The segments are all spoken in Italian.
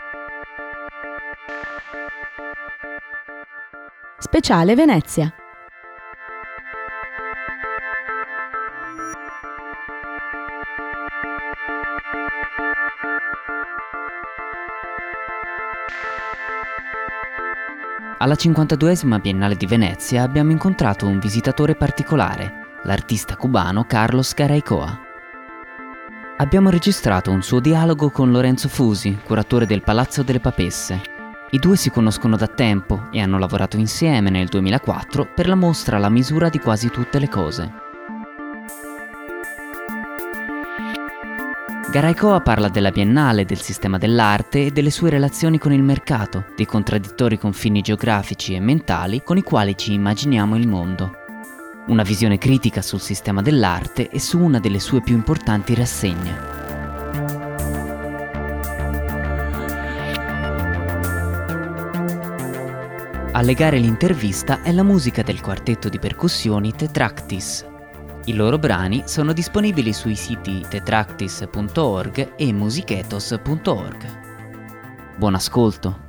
Speciale Venezia. Alla 52esima Biennale di Venezia abbiamo incontrato un visitatore particolare, l'artista cubano Carlos Garaycoa. Abbiamo registrato un suo dialogo con Lorenzo Fusi, curatore del Palazzo delle Papesse. I due si conoscono da tempo e hanno lavorato insieme nel 2004 per la mostra La misura di quasi tutte le cose. Garaycoa parla della Biennale, del sistema dell'arte e delle sue relazioni con il mercato, dei contraddittori confini geografici e mentali con i quali ci immaginiamo il mondo. Una visione critica sul sistema dell'arte e su una delle sue più importanti rassegne. A legare l'intervista è la musica del quartetto di percussioni Tetractis. I loro brani sono disponibili sui siti tetractis.org e musichetos.org. Buon ascolto!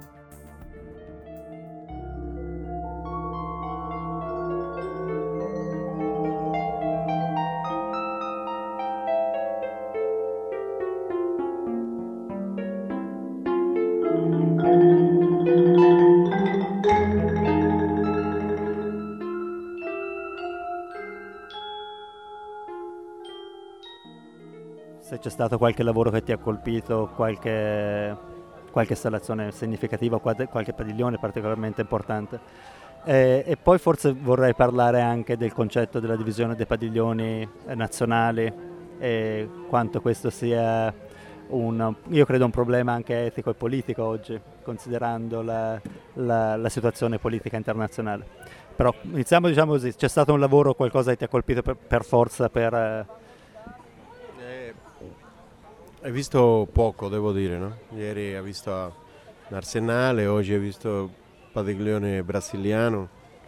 Se c'è stato qualche lavoro che ti ha colpito, qualche installazione significativa, qualche padiglione particolarmente importante. E poi forse vorrei parlare anche del concetto della divisione dei padiglioni nazionali e quanto questo sia io credo un problema anche etico e politico oggi, considerando la situazione politica internazionale. Però iniziamo, diciamo così, c'è stato un lavoro, qualcosa che ti ha colpito per forza, Hai visto poco, devo dire, no? Ieri hai visto l'Arsenale, oggi hai visto il padiglione brasiliano,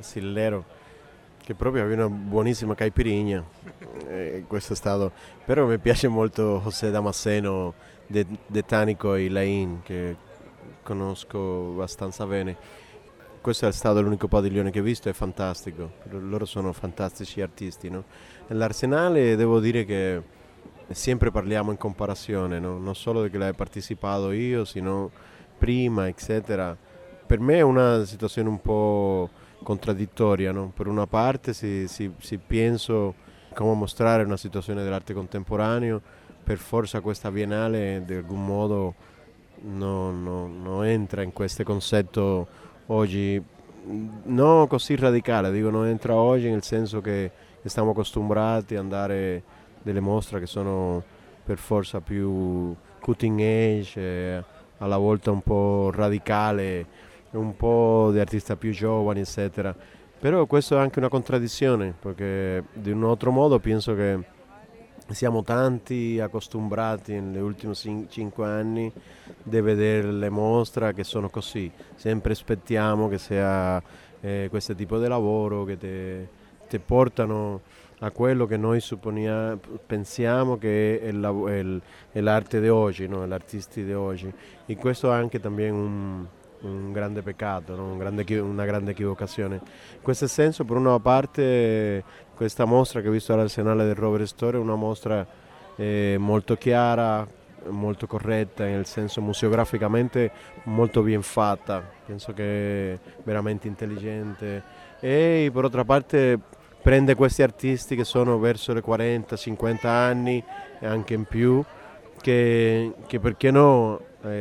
che proprio aveva una buonissima caipirinha. Questo è stato. Però mi piace molto José Damasceno de Tanico e Lain, che conosco abbastanza bene. Questo è stato l'unico padiglione che ho visto, è fantastico. Loro sono fantastici artisti, no? Nell'Arsenale devo dire che sempre parliamo in comparazione, no? Non solo che l'hai partecipato io, sino prima, eccetera. Per me è una situazione un po' contraddittoria, no? Per una parte si penso come mostrare una situazione dell'arte contemporaneo, per forza questa biennale di alcun modo non entra in questo concetto oggi, non così radicale, dico non entra oggi nel senso che stiamo acostumbrati ad andare delle mostre che sono per forza più cutting edge, alla volta un po' radicale, un po' di artisti più giovani, eccetera. Però questo è anche una contraddizione, perché di un altro modo penso che siamo tanti acostumbrati negli ultimi 5 anni di vedere le mostre che sono così. Sempre aspettiamo che sia questo tipo di lavoro che ti portano a quello che noi pensiamo che è l'arte di oggi, no? L'artisti di oggi. E questo è anche un grande peccato, no? Una grande equivocazione. In questo senso, per una parte, questa mostra che ho visto all'Arsenale del Rovere Storia è una mostra molto chiara, molto corretta, nel senso museograficamente molto ben fatta, penso che è veramente intelligente, e per altra parte prende questi artisti che sono verso le 40-50 anni e anche in più, che perché no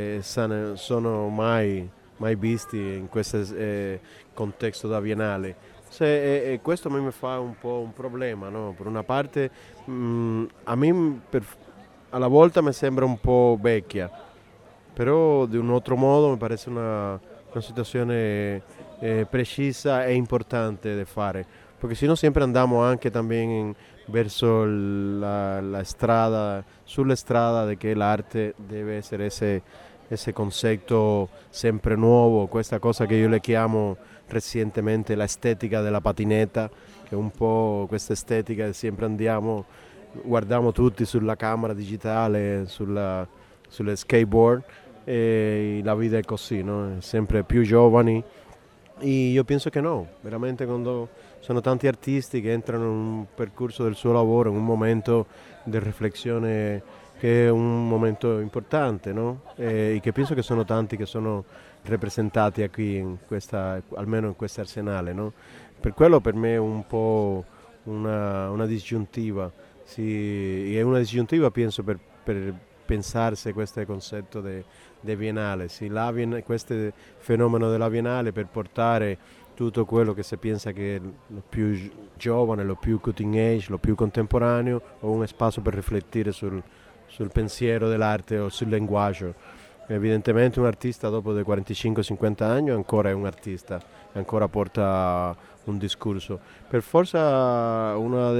sono mai visti in questo contesto da biennale. E questo a me mi fa un po' un problema, no? Per una parte a me alla volta mi sembra un po' vecchia, però di un altro modo mi pare una situazione precisa e importante da fare, perché se no sempre andiamo anche también verso la strada, sulla strada di che l'arte deve essere ese concetto sempre nuovo, questa cosa che io le chiamo recentemente l'estetica della patinetta, che è un po' questa estetica che sempre guardiamo tutti sulla camera digitale, sulle skateboard, e la vita è così, no? Sempre più giovani. E io penso che no, veramente quando sono tanti artisti che entrano in un percorso del suo lavoro, in un momento di riflessione che è un momento importante, no? E che penso che sono tanti che sono rappresentati qui almeno in questo arsenale, no? Per quello per me è un po' una disgiuntiva, sì, è una disgiuntiva penso per pensarsi questo concetto di Biennale, sì, questo fenomeno della Biennale per portare tutto quello che si pensa che è lo più giovane, lo più cutting age, lo più contemporaneo, o un spazio per riflettere sul pensiero dell'arte o sul linguaggio. Evidentemente un artista dopo dei 45-50 anni ancora è un artista, ancora porta un discorso. Per forza una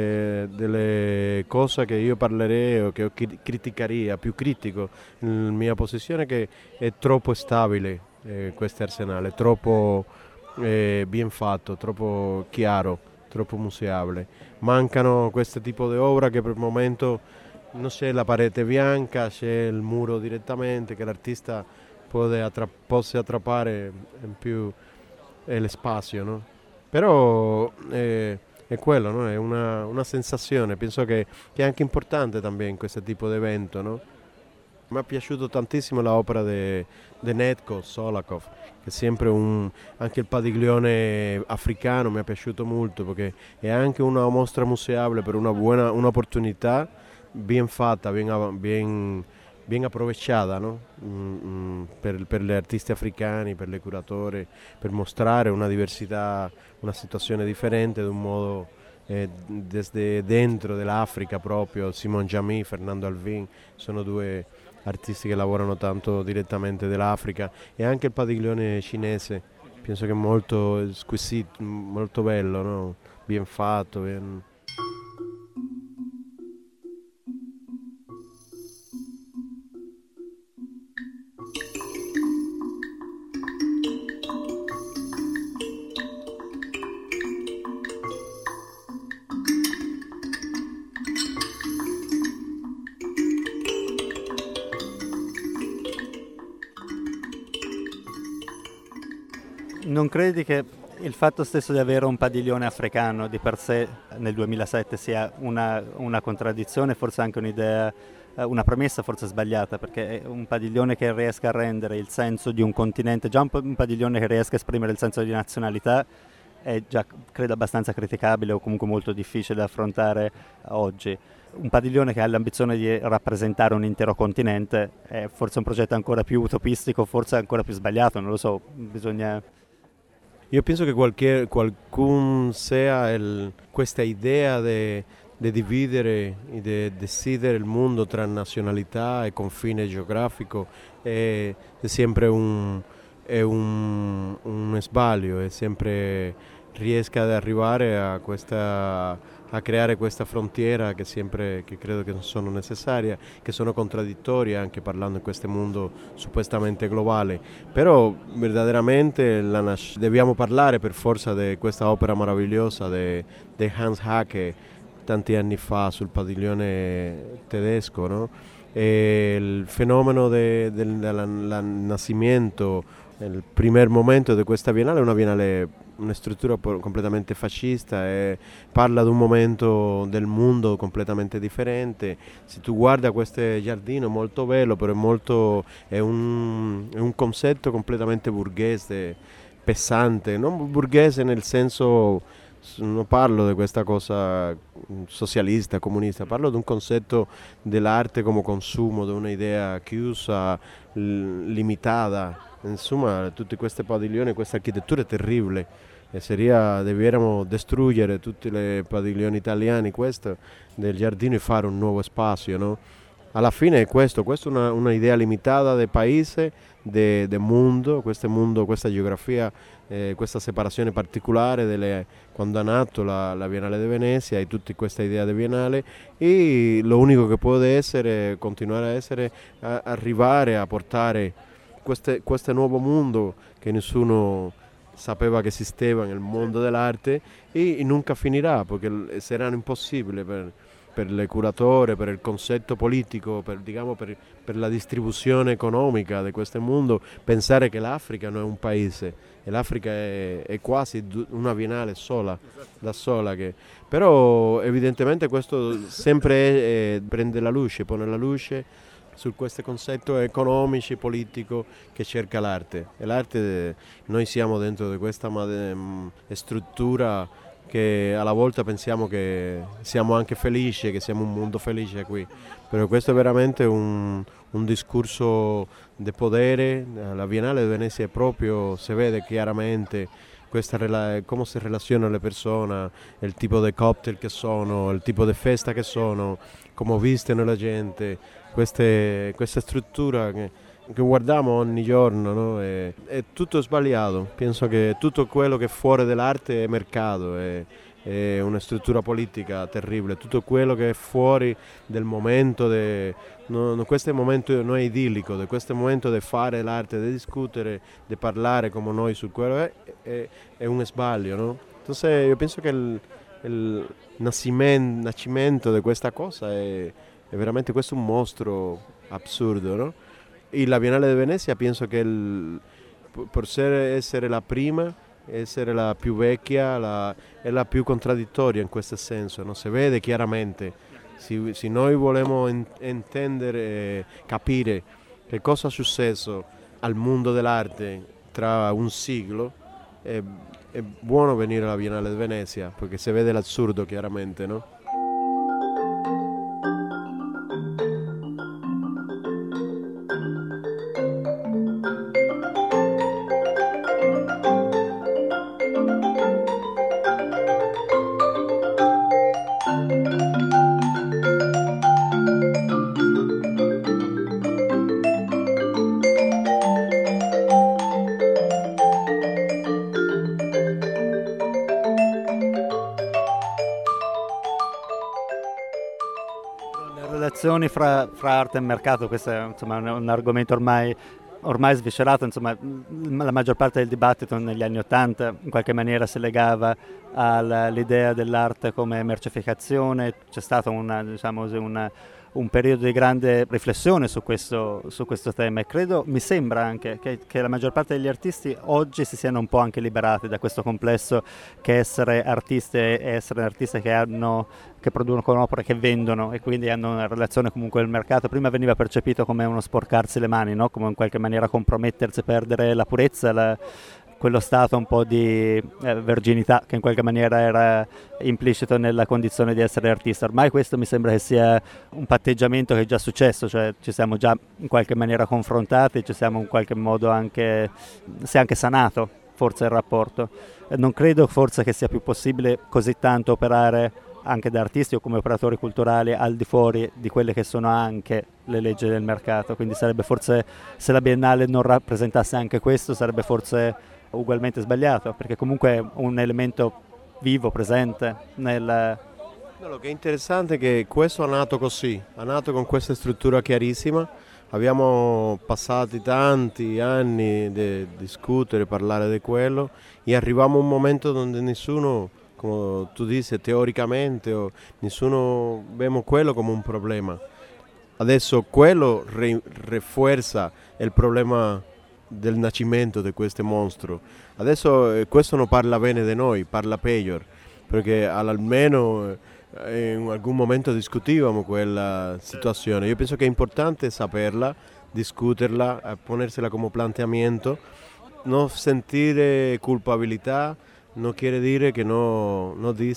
delle cose che io parlerei o che criticherei, più critico, nella mia posizione, è che è troppo stabile questo arsenale, troppo ben fatto, troppo chiaro, troppo museabile. Mancano questo tipo di opere che per il momento non c'è la parete bianca, c'è il muro direttamente che l'artista possa attrappare in più lo spazio, no? Però è quello, no? È una sensazione, penso che è anche importante también in questo tipo di evento, no? Mi è piaciuto tantissimo l'opera di Netko, Solakov, che è sempre anche il padiglione africano mi è piaciuto molto perché è anche una mostra museabile per un'opportunità bien fatta, bien aprovechata, no? Per gli artisti africani, per le curatori, per mostrare una diversità, una situazione differente, di un modo desde dentro dell'Africa proprio. Simon Jamy, Fernando Alvin sono due artisti che lavorano tanto direttamente dell'Africa, e anche il padiglione cinese, penso che è molto squisito, molto bello, no? Bien fatto, bien... Non credi che il fatto stesso di avere un padiglione africano di per sé nel 2007 sia una contraddizione, forse anche un'idea, una premessa forse sbagliata, perché è un padiglione che riesca a rendere il senso di un continente, già un padiglione che riesca a esprimere il senso di nazionalità è già credo abbastanza criticabile o comunque molto difficile da affrontare oggi. Un padiglione che ha l'ambizione di rappresentare un intero continente è forse un progetto ancora più utopistico, forse ancora più sbagliato, non lo so, bisogna... Io penso che qualcuno sia questa idea di dividere, di decidere il mondo tra nazionalità e confine geografico è sempre un sbaglio, è sempre riesca ad arrivare a creare questa frontiera che credo che non sono necessarie, che sono contraddittorie anche parlando in questo mondo suppostamente globale. Però verdaderamente dobbiamo parlare per forza di questa opera meravigliosa di Hans Haacke tanti anni fa sul padiglione tedesco, no? E il fenomeno del nascimento, il primo momento di questa biennale è una struttura completamente fascista e parla di un momento del mondo completamente differente. Se tu guardi questo giardino molto bello, però è un concetto completamente borghese, pesante, non borghese nel senso, non parlo di questa cosa socialista, comunista, parlo di un concetto dell'arte come consumo, di un'idea chiusa, limitata. Insomma, tutti questi padiglioni, questa architettura è terribile e dobbiamo distruggere tutti i padiglioni italiani del giardino e fare un nuovo spazio, no? Alla fine è questo è una idea limitata del paese, del mondo, questa geografia, questa separazione particolare quando è nato la Biennale di Venezia e tutta questa idea di Biennale, e l'unico che può essere, continuare a essere, arrivare a portare questo nuovo mondo che nessuno sapeva che esisteva nel mondo dell'arte, e nunca finirà perché sarà impossibile per le curature, per il concetto politico, per la distribuzione economica di questo mondo, pensare che l'Africa non è un paese, e l'Africa è quasi una biennale sola, da sola. Però evidentemente questo sempre prende la luce, pone la luce su questo concetto economico, politico che cerca l'arte. E l'arte, noi siamo dentro di questa struttura che alla volta pensiamo che siamo anche felici, che siamo un mondo felice qui, però questo è veramente un discorso di potere. La Biennale di Venezia è proprio, si vede chiaramente come si relazionano le persone, il tipo di cocktail che sono, il tipo di festa che sono, come vistono la gente, questa struttura che guardiamo ogni giorno, no? È tutto sbagliato. Penso che tutto quello che è fuori dell'arte è mercato, è una struttura politica terribile. Tutto quello che è fuori del momento, questo momento non è idillico, questo momento di fare l'arte, di discutere, di parlare come noi su quello è un sbaglio, no? Entonces, io penso che il nascimento di questa cosa è veramente questo un mostro assurdo, no? E la Biennale di Venezia penso che per essere la prima, essere la più vecchia, è la più contraddittoria in questo senso, no? Si vede chiaramente, se noi vogliamo intendere e capire che cosa è successo al mondo dell'arte tra un secolo, è buono venire alla Biennale di Venezia, perché si vede l'assurdo chiaramente, no? Relazioni fra arte e mercato, questo è insomma, un argomento ormai sviscerato. Insomma, la maggior parte del dibattito negli anni '80 in qualche maniera si legava all'idea dell'arte come mercificazione. C'è stato un periodo di grande riflessione su questo tema, e mi sembra anche che la maggior parte degli artisti oggi si siano un po' anche liberati da questo complesso che essere artisti e essere artisti che producono opere che vendono e quindi hanno una relazione comunque al mercato. Prima veniva percepito come uno sporcarsi le mani, no? Come in qualche maniera compromettersi, perdere la purezza, quello stato un po' di verginità che in qualche maniera era implicito nella condizione di essere artista. Ormai questo mi sembra che sia un patteggiamento che è già successo, cioè ci siamo già in qualche maniera confrontati, ci siamo in qualche modo si è anche sanato forse il rapporto. Non credo forse che sia più possibile così tanto operare anche da artisti o come operatori culturali al di fuori di quelle che sono anche le leggi del mercato, quindi sarebbe forse, se la Biennale non rappresentasse anche questo, sarebbe forse ugualmente sbagliato, perché comunque è un elemento vivo, presente Quello che è interessante è che questo è nato così, è nato con questa struttura chiarissima. Abbiamo passato tanti anni di discutere, parlare di quello, e arriviamo a un momento dove nessuno, come tu dici, teoricamente, nessuno vede quello come un problema. Adesso quello rafforza il problema del nascimento di questo mostro. Adesso questo non parla bene di noi, parla peggio, perché almeno in alcun momento discutivamo quella situazione. Io penso che è importante saperla, discuterla, ponersela come planteamento, non sentire colpabilità. Non quiere dire che non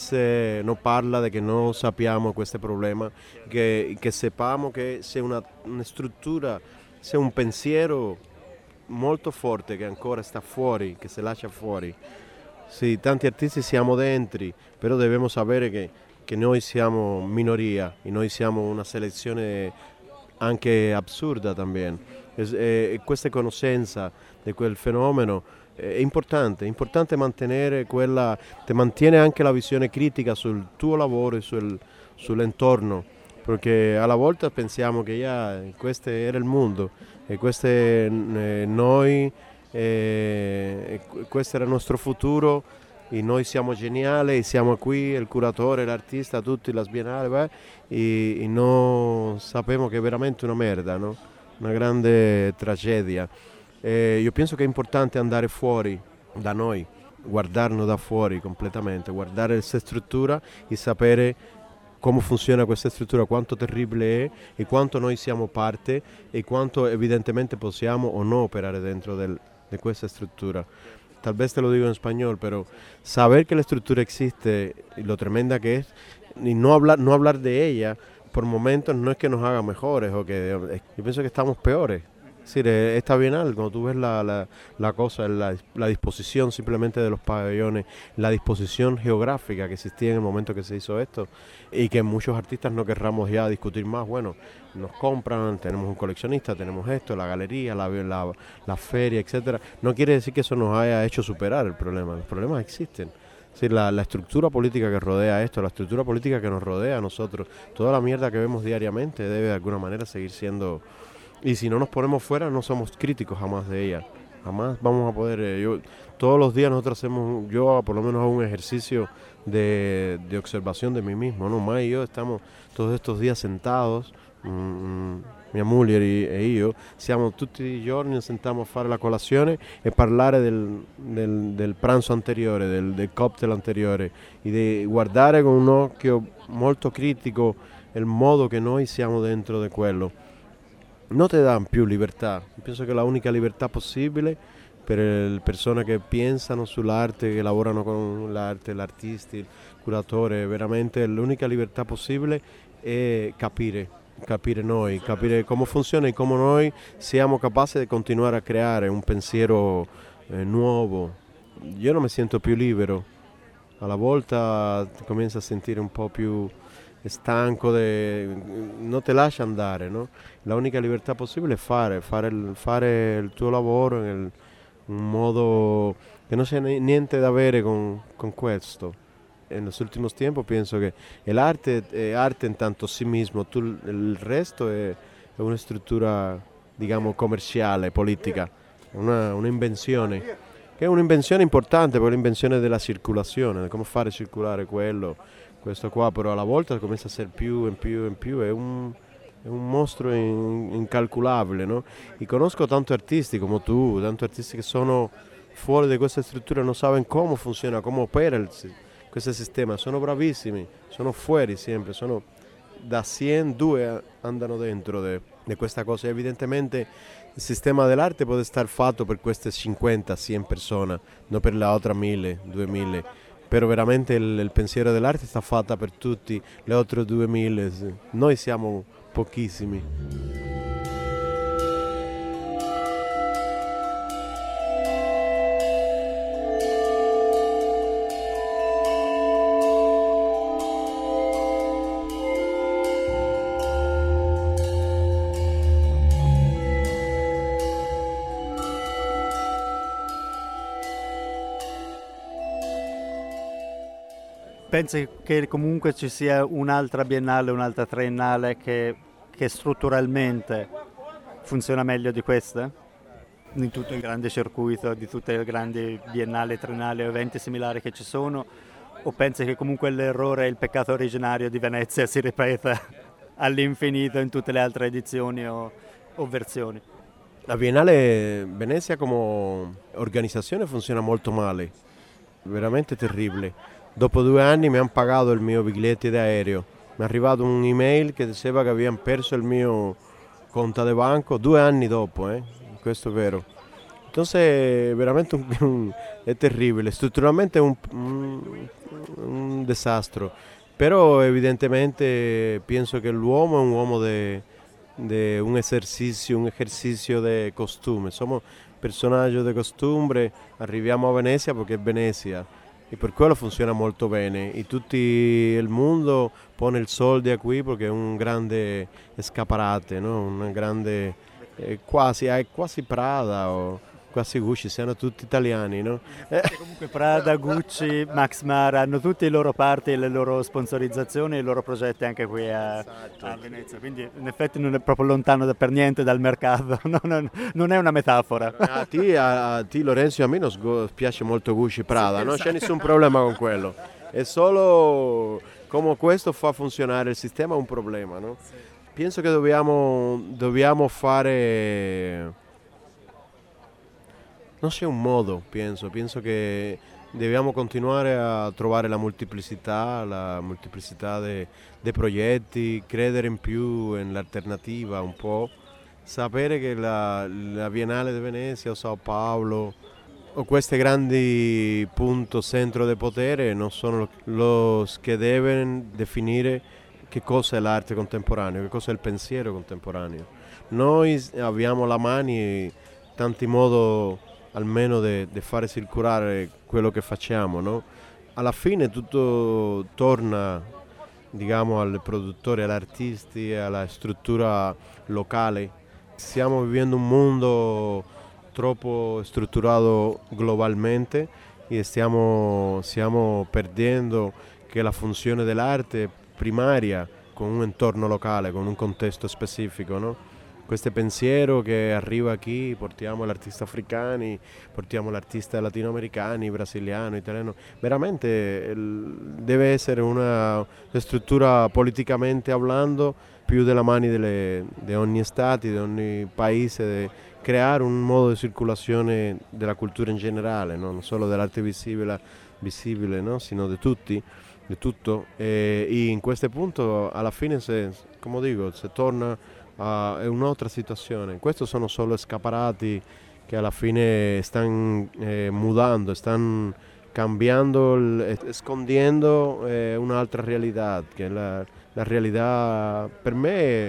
parla di che non sappiamo questo problema, che sappiamo che c'è una struttura, c'è un pensiero molto forte che ancora sta fuori, che si lascia fuori. Sì, tanti artisti siamo dentro, però dobbiamo sapere che noi siamo minoria e noi siamo una selezione anche assurda también. E questa conoscenza di quel fenomeno è importante mantenere quella, ti mantiene anche la visione critica sul tuo lavoro e sull'entorno, perché alla volta pensiamo che questo era il mondo e questo è noi, e questo era il nostro futuro, e noi siamo geniali, siamo qui, il curatore, l'artista, tutti, la Biennale, e non sappiamo che è veramente una merda, no? Una grande tragedia. Io penso che è importante andare fuori da noi, guardarlo da fuori completamente, guardare questa struttura e sapere come funziona questa struttura, quanto terribile è e quanto noi siamo parte e quanto evidentemente possiamo o no operare dentro di questa struttura. Tal vez te lo digo en español, pero saber que la estructura existe y lo tremenda que es, y no hablar de ella por momentos no es que nos haga mejores, o que yo pienso que estamos peores. Es decir, esta bienal, cuando tú ves la cosa, la disposición simplemente de los pabellones, la disposición geográfica que existía en el momento que se hizo esto, y que muchos artistas no querramos ya discutir más, bueno, nos compran, tenemos un coleccionista, tenemos esto, la galería, la feria, etcétera. No quiere decir que eso nos haya hecho superar el problema, los problemas existen. Es decir, la estructura política que rodea esto, la estructura política que nos rodea a nosotros, toda la mierda que vemos diariamente debe de alguna manera seguir siendo. Y si no nos ponemos fuera, no somos críticos jamás de ella. Jamás vamos a poder. Todos los días nosotros hacemos, yo por lo menos hago un ejercicio de observación de mí mismo, ¿no? Mai y yo estamos todos estos días sentados, mia moglie e io, siamo tutti i giorni, sentiamo a fare la colazione e parlare del pranzo anteriore, del cocktail anteriore, e di guardare con un occhio molto critico il modo che noi siamo dentro di quello. No te dan più libertà. Penso che la unica libertà possibile per le persone che pensano sull'arte, che lavorano con l'arte, l'artista, il curatore, veramente l'unica libertà possibile è capire noi, capire come funziona e come noi siamo capaci di continuare a creare un pensiero nuovo. Io non mi sento più libero, alla volta ti cominci a sentire un po' più stanco, non ti lascia andare, no? La unica libertà possibile è fare il tuo lavoro in un modo che non c'è niente da avere con questo. En los últimos tiempos penso che l'arte è arte in tanto sí mismo, il resto è una struttura, diciamo, commerciale, politica, un'invenzione, che è un'invenzione importante, poi l'invenzione della circolazione, come fare circolare questo qua, però alla volta comincia a essere più in più, è un mostro incalcolabile, no? E conosco tanti artisti come tu, tanti artisti che sono fuori di questa struttura, non sanno come funziona, come opera questo sistema, sono bravissimi, sono fuori sempre, sono da 100, 2 andano dentro di questa cosa. Evidentemente il sistema dell'arte può essere fatto per queste 50, 100 persone, non per le altre 1000, 2000. Però veramente il pensiero dell'arte sta fatta per tutti, le altre 2000, noi siamo pochissimi. Pensi che comunque ci sia un'altra biennale, un'altra triennale che strutturalmente funziona meglio di questa? In tutto il grande circuito, di tutte le grandi biennali, triennali o eventi similari che ci sono? O pensi che comunque l'errore e il peccato originario di Venezia si ripeta all'infinito in tutte le altre edizioni o versioni? La Biennale Venezia come organizzazione funziona molto male, veramente terribile. Dopo 2 anni mi hanno pagato il mio biglietto d'aereo, mi è arrivato un'email che diceva che avevano perso il mio conto di banco 2 anni dopo, questo è vero. Entonces veramente è terribile, strutturalmente è un disastro, però evidentemente penso che l'uomo è un uomo di un esercizio di costume, siamo personaggi di costumbre, arriviamo a Venezia perché è Venezia. E per quello funziona molto bene e tutto il mondo pone il soldi qui perché è un grande scaparate, no? Una grande quasi Prada o quasi Gucci, siano tutti italiani, no? Comunque Prada, Gucci, Max Mara hanno tutti i loro party, le loro sponsorizzazioni e i loro progetti anche qui a Venezia, quindi in effetti non è proprio lontano per niente dal mercato, non è una metafora. A te Lorenzo e a me non piace molto Gucci Prada, non c'è nessun problema con quello, è solo come questo fa funzionare il sistema è un problema, no? Penso che dobbiamo fare, non c'è un modo, penso che dobbiamo continuare a trovare la molteplicità dei progetti, credere in più nell'alternativa un po', sapere che la Biennale di Venezia o Sao Paolo o questi grandi punti centro di potere non sono los che devono definire che cosa è l'arte contemporanea, che cosa è il pensiero contemporaneo. Noi abbiamo la mano, tanti modi almeno di fare circolare quello che facciamo, no? Alla fine tutto torna, diciamo, al produttore, agli artisti, alla struttura locale. Stiamo vivendo un mondo troppo strutturato globalmente e stiamo perdendo che la funzione dell'arte primaria con un entorno locale, con un contesto specifico, no? Questo pensiero che arriva qui, portiamo l'artista africani, portiamo l'artista latinoamericani, brasiliano, italiano, veramente deve essere una struttura politicamente parlando più della mano di ogni stato, di ogni paese, creare un modo di circolazione della cultura in generale, no? Non solo dell'arte visibile, no? Sino di tutto. E in questo punto alla fine, come dico, se torna è un'altra situazione. Questi sono solo scaparati che alla fine stanno mudando, stanno cambiando, escondendo un'altra realtà, che è la realtà per me.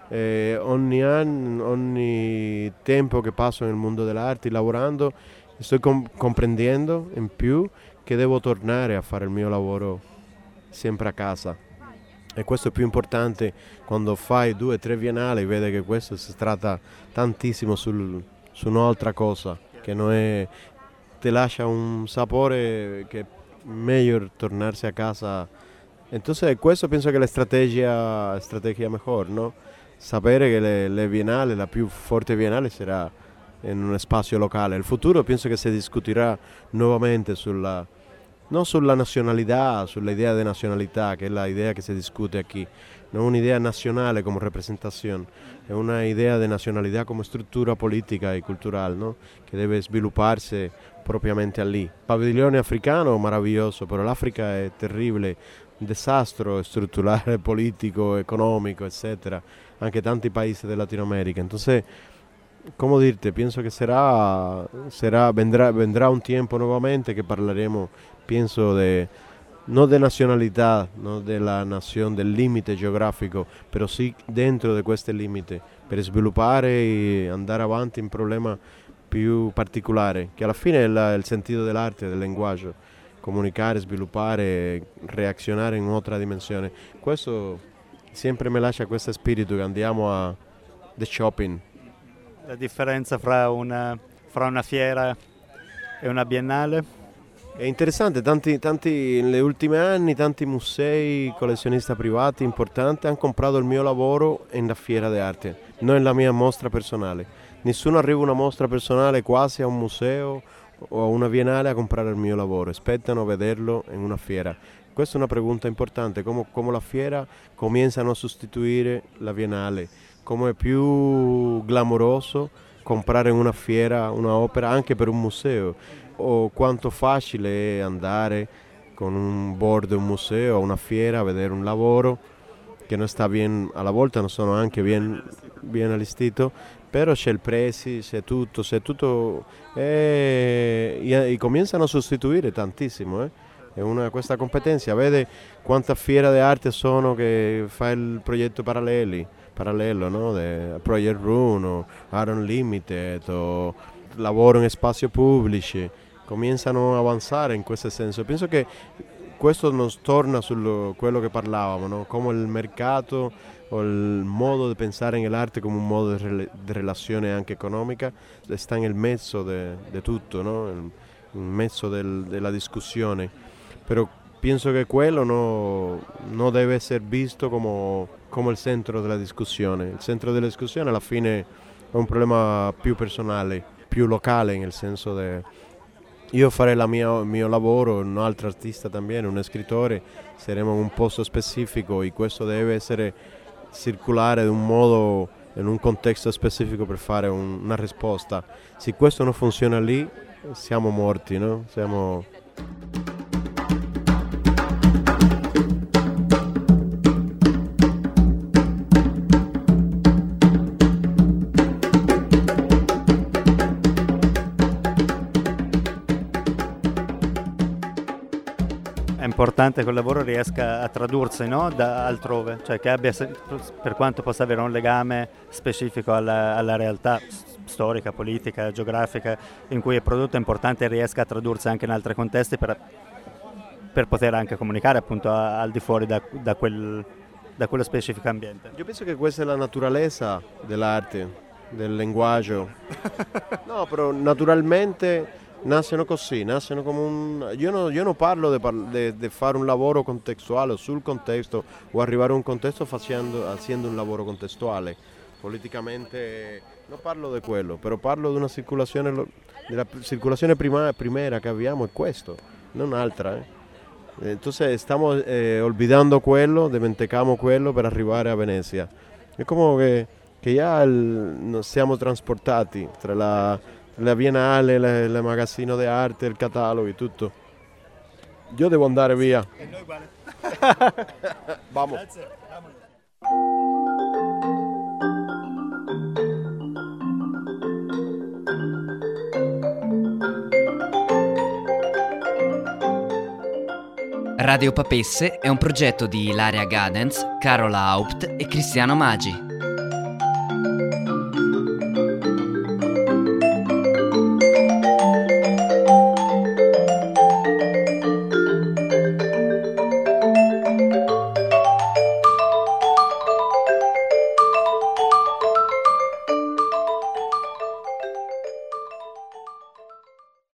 Ogni anno, ogni tempo che passo nel mondo dell'arte lavorando, sto comprendendo in più che devo tornare a fare il mio lavoro sempre a casa. E questo è più importante quando fai 2 o 3 biennali, vedi che questo si tratta tantissimo su un'altra cosa, che non è, ti lascia un sapore che è meglio tornarsi a casa. Entonces questo penso che è la strategia mejor, no? Sapere che le biennali, la più forte biennale sarà in un spazio locale. Il futuro penso che si discuterà nuovamente non sulla nazionalità, sull'idea di nazionalità, che è l'idea che si discute qui, non un'idea nazionale come rappresentazione, è un'idea di nazionalità come struttura politica e culturale, no? Che deve svilupparsi propriamente lì. Il padiglione africano è meraviglioso, però l'Africa è terribile, un disastro strutturale, politico, economico, eccetera, anche tanti paesi del Latinoamerica. Entonces, come dirte, penso che vendrà un tempo nuovamente che parleremo, penso, non di nazionalità, non della nazione, del limite geografico, però sì dentro di questo limite, per sviluppare e andare avanti in un problema più particolare, che alla fine è il sentito dell'arte, del linguaggio, comunicare, sviluppare, reazionare in un'altra dimensione. Questo sempre mi lascia questo spirito che andiamo a the shopping. La differenza fra una fiera e una biennale? È interessante, tanti negli ultimi anni tanti musei, collezionisti privati importanti hanno comprato il mio lavoro in fiera d'arte, non nella mia mostra personale. Nessuno arriva a una mostra personale quasi a un museo o a una biennale a comprare il mio lavoro, aspettano a vederlo in una fiera. Questa è una pregunta importante, come la fiera cominciano a sostituire la biennale, come è più glamoroso comprare in una fiera un'opera anche per un museo, o quanto facile è andare con un board di un museo a una fiera a vedere un lavoro che non sta bien, alla volta non sono anche bien allestito, però c'è il prezzo, c'è tutto e cominciano a sostituire tantissimo. È questa competenza, vede quanta fiera di arte sono che fa il progetto parallelo, no? Project Room o Art Unlimited o lavoro in spazio pubblici, cominciano a avanzare in questo senso. Penso che questo non torna su quello che parlavamo, no? Come il mercato o il modo di pensare nell'arte come un modo di relazione anche economica sta nel mezzo di tutto, no? Nel mezzo della discussione. Però penso che quello non deve essere visto come il centro della discussione. Il centro della discussione alla fine è un problema più personale, più locale, nel senso che io farei il mio lavoro, un altro artista también, un scrittore, saremo in un posto specifico e questo deve essere circolare in un modo, in un contesto specifico per fare una risposta. Se questo non funziona lì, siamo morti, no? È importante che il lavoro riesca a tradursi, no? Da altrove, cioè che abbia, per quanto possa avere un legame specifico alla realtà storica, politica, geografica in cui è prodotto, è importante che riesca a tradursi anche in altri contesti per poter anche comunicare appunto al di fuori da quello specifico ambiente. Io penso che questa è la naturalezza dell'arte, del linguaggio. No, però naturalmente nascono così, nascono come Io non parlo di fare un lavoro contestuale sul contesto o arrivare a un contesto facendo un lavoro contestuale. Politicamente non parlo di quello, però parlo di una circolazione, della circolazione primera che abbiamo è questo, non altra. Entonces estamos olvidando quello, dimenticamos quello per arrivare a Venezia. È come che già siamo trasportati tra la Biennale, il magazzino di arte, il catalogo e tutto. Io devo andare via. E noi uguale. Vamos. Grazie. Radio Papesse è un progetto di Ilaria Gadens, Carola Haupt e Cristiano Maggi.